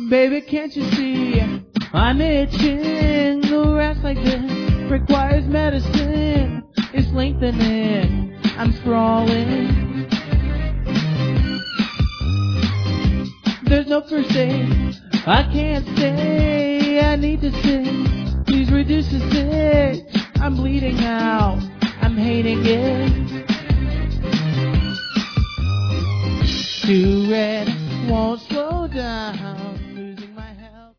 Baby, can't you see I'm itching? The rest like this requires medicine. It's lengthening, I'm sprawling. There's no first aid, I can't stay. I need to sit, please reduce the sit. I'm bleeding out, I'm hating it. Too red, won't slow down.